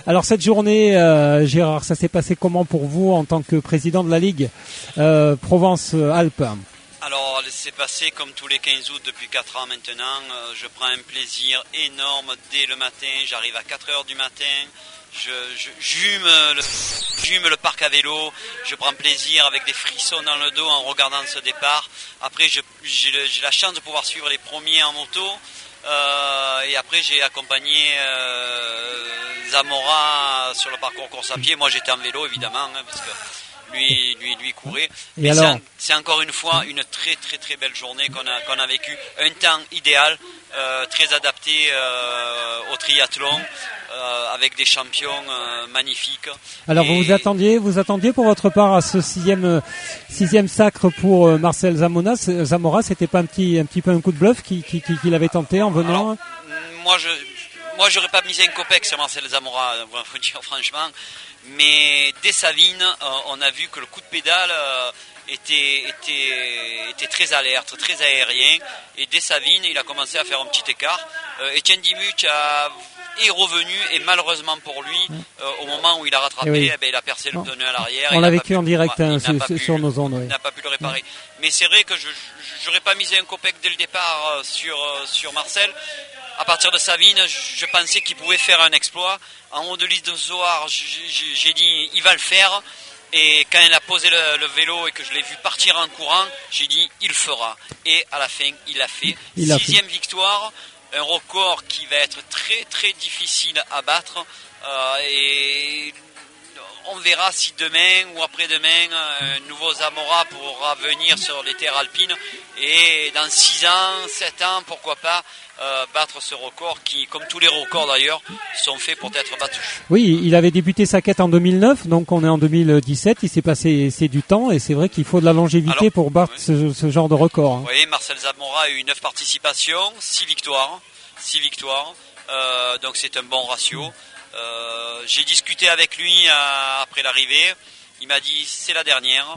Alors cette journée, Gérard, ça s'est passé comment pour vous en tant que président de la Ligue Provence-Alpes? Alors, c'est passé comme tous les 15 août depuis 4 ans maintenant. Je prends un plaisir énorme dès le matin. J'arrive à 4 heures du matin. J'hume le parc à vélo. Je prends plaisir avec des frissons dans le dos en regardant ce départ. Après, j'ai la chance de pouvoir suivre les premiers en moto. Et après, j'ai accompagné Zamora sur le parcours course à pied. Moi, j'étais en vélo, évidemment, parce que lui courait. Et mais alors c'est encore une fois une très très très belle journée qu'on a vécue. Un temps idéal, très adapté au triathlon, avec des champions magnifiques. Alors vous attendiez pour votre part à ce sixième sacre pour Marcel Zamora, c'était pas un petit peu un coup de bluff qu'il avait tenté en venant? Alors, moi j'aurais pas misé un copec sur Marcel Zamora, faut dire franchement. Mais dès Savines, on a vu que le coup de pédale était très alerte, très aérien. Et dès Savines, il a commencé à faire un petit écart. Étienne Dimuc est revenu et malheureusement pour lui, au moment où il a rattrapé, oui. il a percé le pneu à l'arrière. On l'a vécu en direct sur nos ondes. Oui. Il n'a pas pu le réparer. Mais c'est vrai que je n'aurais pas misé un copec dès le départ sur Marcel. À partir de Savines, je pensais qu'il pouvait faire un exploit. En haut de l'île de Zoar, j'ai dit il va le faire. Et quand il a posé le vélo et que je l'ai vu partir en courant, j'ai dit il le fera. Et à la fin, il l'a fait. Sixième victoire, un record qui va être très très difficile à battre. Et on verra si demain ou après-demain, un nouveau Zamora pourra venir sur les terres alpines. Et dans 6 ans, 7 ans, pourquoi pas, battre ce record qui, comme tous les records d'ailleurs, sont faits pour être battus. Oui, il avait débuté sa quête en 2009, donc on est en 2017, il s'est passé du temps et c'est vrai qu'il faut de la longévité pour battre ce genre de record. Hein. Oui, Marcel Zamora a eu 9 participations, 6 victoires. Donc c'est un bon ratio. J'ai discuté avec lui après l'arrivée. Il m'a dit c'est la dernière.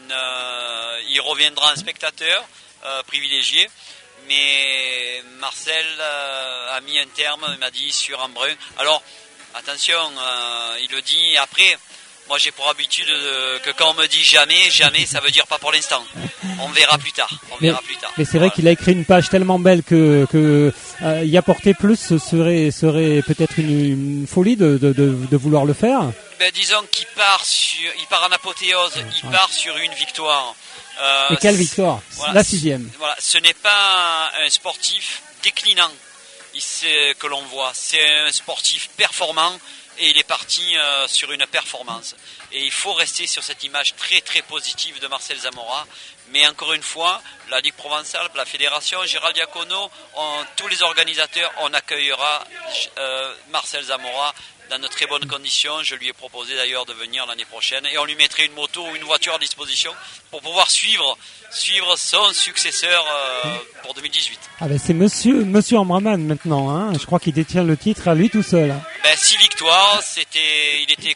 Il reviendra un spectateur privilégié. Mais Marcel a mis un terme, il m'a dit, sur Embrun. Alors, attention, il le dit après. Moi, j'ai pour habitude que quand on me dit jamais, ça veut dire pas pour l'instant. On verra plus tard. Mais c'est vrai qu'il a écrit une page tellement belle que y apporter plus serait peut-être une folie de vouloir le faire. Ben, disons qu'il part en apothéose, il part sur une victoire. Et quelle victoire, la 6e. Voilà, ce n'est pas un sportif déclinant que l'on voit, c'est un sportif performant et il est parti sur une performance. Et il faut rester sur cette image très très positive de Marcel Zamora. Mais encore une fois, la Ligue Provence-Alpes, la fédération, Gérald Diacono, tous les organisateurs, on accueillera Marcel Zamora dans de très bonnes conditions. Je lui ai proposé d'ailleurs de venir l'année prochaine et on lui mettrait une moto ou une voiture à disposition pour pouvoir suivre son successeur pour 2018. Ah ben c'est Monsieur Ambraman maintenant, hein. Je crois qu'il détient le titre à lui tout seul. Hein. 6 victoires, il était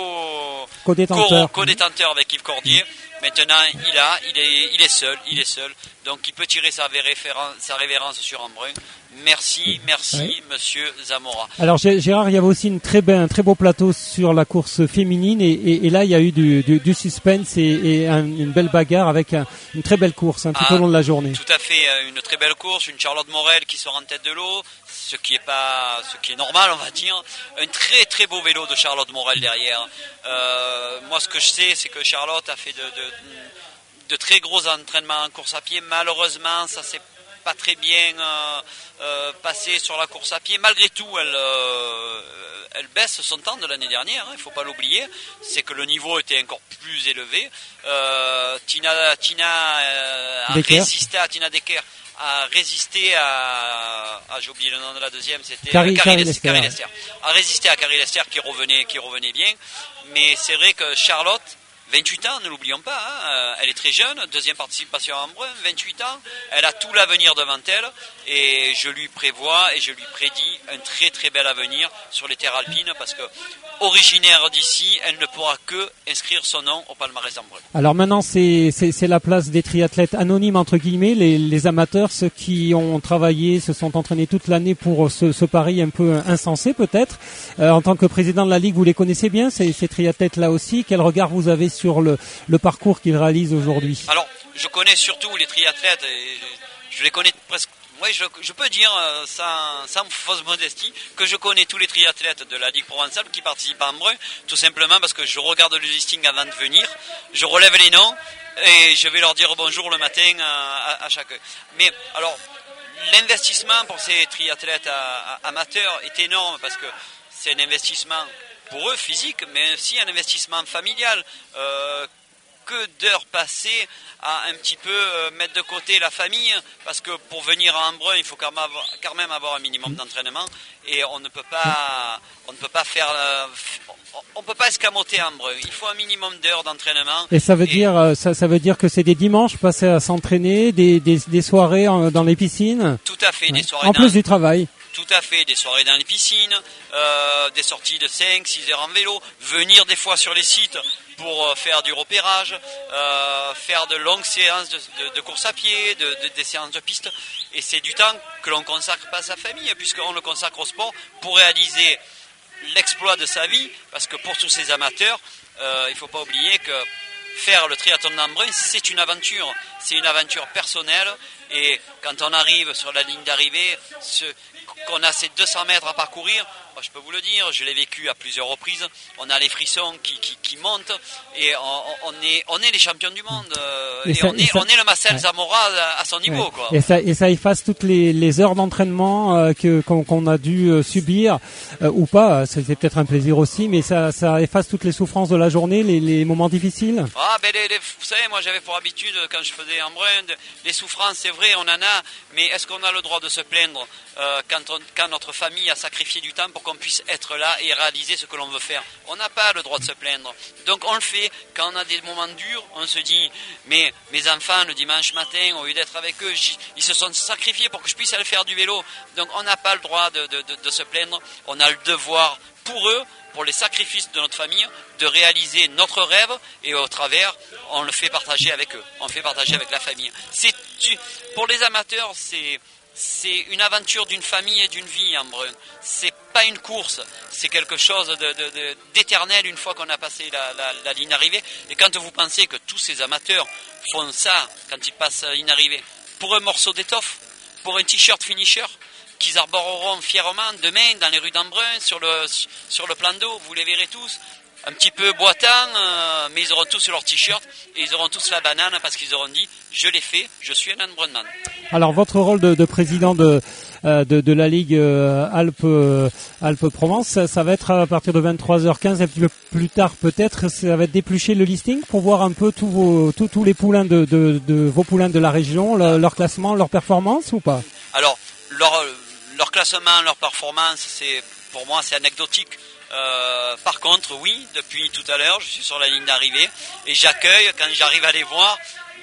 co-détenteur avec Yves Cordier. Maintenant, il est seul, donc il peut tirer sa révérence sur Embrun. Merci, Monsieur Zamora. Alors Gérard, il y avait aussi un très beau plateau sur la course féminine et là il y a eu du suspense et une belle bagarre avec une très belle course tout au long de la journée. Tout à fait, une très belle course, une Charlotte Morel qui sort en tête de l'eau, ce qui est normal on va dire. Un très très beau vélo de Charlotte Morel derrière. Moi ce que je sais c'est que Charlotte a fait de très gros entraînements en course à pied. Malheureusement ça s'est pas très bien passé sur la course à pied. Malgré tout, elle baisse son temps de l'année dernière, il ne faut pas l'oublier. C'est que le niveau était encore plus élevé. Tina Decker a résisté à j'ai oublié le nom de la deuxième, c'était Carrie Lester. A résisté à Carrie Lester qui revenait bien. Mais c'est vrai que Charlotte 28 ans, ne l'oublions pas, hein, elle est très jeune, deuxième participation à Embrun, 28 ans, elle a tout l'avenir devant elle et je lui prévois et je lui prédis un très très bel avenir sur les terres alpines parce que originaire d'ici, elle ne pourra que inscrire son nom au palmarès d'Embrun. Alors maintenant, c'est la place des triathlètes anonymes, entre guillemets, les amateurs, ceux qui ont travaillé, se sont entraînés toute l'année pour ce pari un peu insensé peut-être. En tant que président de la Ligue, vous les connaissez bien, ces triathlètes-là aussi. Quel regard vous avez sur le parcours qu'ils réalisent aujourd'hui? Alors, je connais surtout les triathlètes, et je les connais presque. Oui, je peux dire, sans fausse modestie, que je connais tous les triathlètes de la Ligue provençale qui participent à Embrun, tout simplement parce que je regarde le listing avant de venir, je relève les noms et je vais leur dire bonjour le matin à chacun. Mais alors, l'investissement pour ces triathlètes amateurs est énorme parce que c'est un investissement pour eux physique, mais aussi un investissement familial. Que d'heures passées à un petit peu mettre de côté la famille, parce que pour venir à Embrun, il faut quand même avoir un minimum d'entraînement, et on ne peut pas escamoter Embrun. Il faut un minimum d'heures d'entraînement. Et ça veut dire que c'est des dimanches passés à s'entraîner, des soirées dans les piscines. Tout à fait, des soirées en plus du travail. Tout à fait, des soirées dans les piscines, des sorties de 5-6 heures en vélo, venir des fois sur les sites pour faire du repérage, faire de longues séances de course à pied, des séances de piste. Et c'est du temps que l'on consacre pas à sa famille, puisqu'on le consacre au sport pour réaliser l'exploit de sa vie, parce que pour tous ces amateurs, il ne faut pas oublier que faire le triathlon d'Embrun, c'est une aventure personnelle, et quand on arrive sur la ligne d'arrivée, qu'on a ces 200 mètres à parcourir, moi, je peux vous le dire, je l'ai vécu à plusieurs reprises, on a les frissons qui montent, et on est les champions du monde, on est le Marcel Zamora à son niveau. Quoi. Et ça efface toutes les heures d'entraînement qu'on a dû subir, ou pas, c'était peut-être un plaisir aussi, mais ça efface toutes les souffrances de la journée, les moments difficiles. Vous savez, moi j'avais pour habitude, quand je faisais Embrun, les souffrances, c'est vrai, on en a, mais est-ce qu'on a le droit de se plaindre quand notre famille a sacrifié du temps pour qu'on puisse être là et réaliser ce que l'on veut faire? On n'a pas le droit de se plaindre. Donc on le fait. Quand on a des moments durs, on se dit, mais mes enfants, le dimanche matin, au lieu d'être avec eux, ils se sont sacrifiés pour que je puisse aller faire du vélo. Donc on n'a pas le droit de se plaindre. On a le devoir pour eux, pour les sacrifices de notre famille, de réaliser notre rêve, et au travers, on le fait partager avec eux. On le fait partager avec la famille. Pour les amateurs, c'est une aventure d'une famille et d'une vie, Embrun. C'est pas une course, c'est quelque chose d'éternel une fois qu'on a passé la ligne d'arrivée. Et quand vous pensez que tous ces amateurs font ça quand ils passent la ligne d'arrivée, pour un morceau d'étoffe, pour un t-shirt finisher, qu'ils arboreront fièrement demain dans les rues d'Embrun, sur le plan d'eau, vous les verrez tous. Un petit peu boitant, mais ils auront tous leur t-shirt et ils auront tous la banane parce qu'ils auront dit « Je l'ai fait, je suis un Embrunman ». Alors votre rôle de président de la Ligue Alpes-Provence, ça va être à partir de 23h15, un petit peu plus tard peut-être, ça va être d'éplucher le listing pour voir un peu tous les poulains de vos poulains de la région, leur classement, leur performance ou pas? Alors, leur classement, leur performance, pour moi c'est anecdotique. Par contre, oui, depuis tout à l'heure, je suis sur la ligne d'arrivée et j'accueille, quand j'arrive à les voir,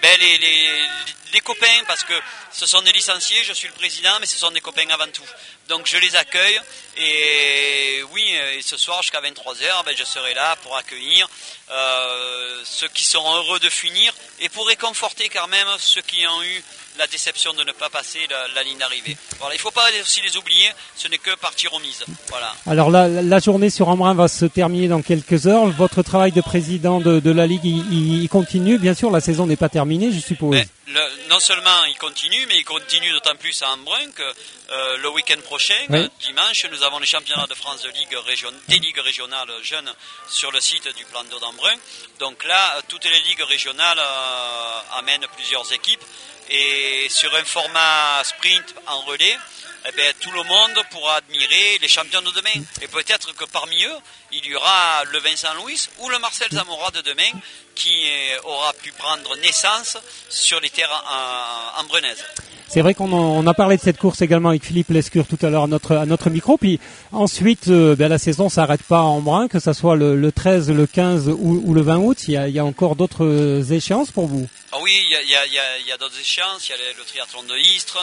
les copains, parce que ce sont des licenciés, je suis le président, mais ce sont des copains avant tout. Donc je les accueille et oui, et ce soir jusqu'à 23h, je serai là pour accueillir ceux qui seront heureux de finir et pour réconforter quand même ceux qui ont eu la déception de ne pas passer la ligne d'arrivée. Voilà, il ne faut pas aussi les oublier, ce n'est que partie remise. Voilà. Alors la journée sur Embrun va se terminer dans quelques heures. Votre travail de président de la Ligue, il continue. Bien sûr, la saison n'est pas terminée, je suppose. Non seulement il continue, mais il continue d'autant plus à Embrun que le week-end prochain, dimanche, nous avons les championnats de France des ligues régionales jeunes sur le site du plan d'eau d'Embrun. Donc là, toutes les ligues régionales amènent plusieurs équipes. Et sur un format sprint en relais, tout le monde pourra admirer les champions de demain. Et peut-être que parmi eux, il y aura le Vincent Louis ou le Marcel Zamora de demain qui aura pu prendre naissance sur les terrains terre en brenaise. C'est vrai qu'on a parlé de cette course également avec Philippe Lescure tout à l'heure à notre micro. Puis ensuite, la saison s'arrête pas en Embrun, que ça soit le 13, le 15 ou le 20 août. Il y a encore d'autres échéances pour vous. Ah oui, il y a d'autres échéances. Il y a le triathlon de Istres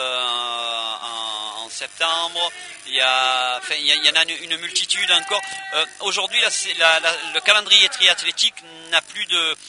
en septembre. Il y en a une multitude encore. Aujourd'hui, le calendrier triathlétique n'a plus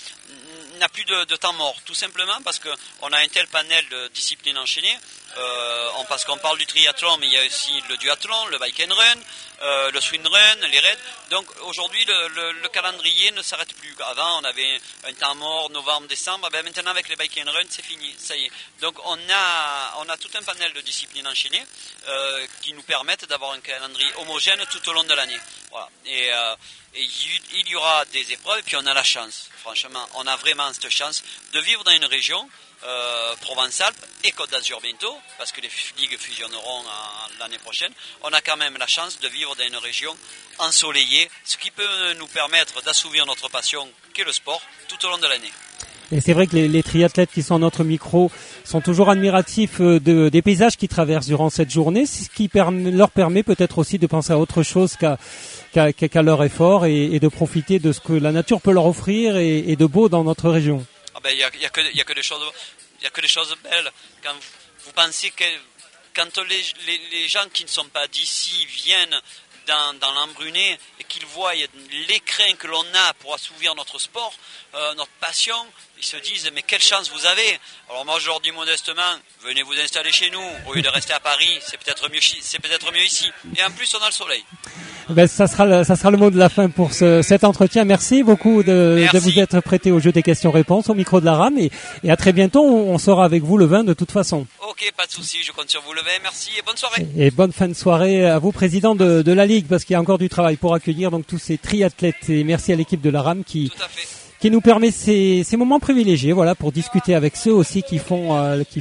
de temps mort, tout simplement parce qu'on a un tel panel de disciplines enchaînées, parce qu'on parle du triathlon, mais il y a aussi le duathlon, le bike and run, le swing run, les raids. Donc aujourd'hui, le calendrier ne s'arrête plus. Avant, on avait un temps mort, novembre, décembre. Ben, maintenant, avec les bike and run, c'est fini, ça y est. Donc on a tout un panel de disciplines enchaînées qui nous permettent d'avoir un calendrier homogène tout au long de l'année. Voilà. Et il y aura des épreuves, et puis on a la chance, franchement, on a vraiment cette chance de vivre dans une région, Provence-Alpes et Côte d'Azur bientôt, parce que les ligues fusionneront l'année prochaine. On a quand même la chance de vivre dans une région ensoleillée, ce qui peut nous permettre d'assouvir notre passion, qu'est le sport, tout au long de l'année. Et c'est vrai que les triathlètes qui sont à notre micro sont toujours admiratifs des paysages qu'ils traversent durant cette journée, ce qui leur permet peut-être aussi de penser à autre chose qu'à leur effort et de profiter de ce que la nature peut leur offrir et de beau dans notre région. Ah ben, il y a que des choses belles. Quand vous pensez que quand les gens qui ne sont pas d'ici viennent dans l'Embrunais et qu'ils voient l'écrin que l'on a pour assouvir notre sport, notre passion, ils se disent mais quelle chance vous avez. Alors moi je leur dis modestement, venez vous installer chez nous au lieu de rester à Paris, c'est peut-être mieux ici. Et en plus on a le soleil. Ben, ça sera le mot de la fin pour cet entretien. Merci beaucoup de vous être prêté au jeu des questions-réponses au micro de la RAM et à très bientôt. On sera avec vous le 20 de toute façon. Ok, pas de souci, je compte sur vous le 20. Merci et bonne soirée. Et bonne fin de soirée à vous, président de la Ligue, parce qu'il y a encore du travail pour accueillir donc tous ces triathlètes. Et merci à l'équipe de la RAM qui nous permet ces moments privilégiés, voilà, pour discuter avec ceux aussi qui font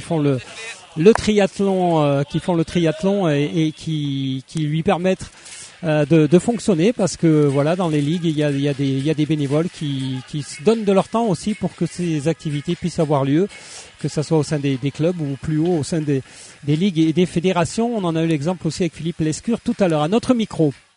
le triathlon, et qui lui permettent de fonctionner, parce que voilà, dans les ligues il y a des bénévoles qui se donnent de leur temps aussi pour que ces activités puissent avoir lieu, que ça soit au sein des clubs ou plus haut au sein des ligues et des fédérations. On en a eu l'exemple aussi avec Philippe Lescure tout à l'heure à notre micro.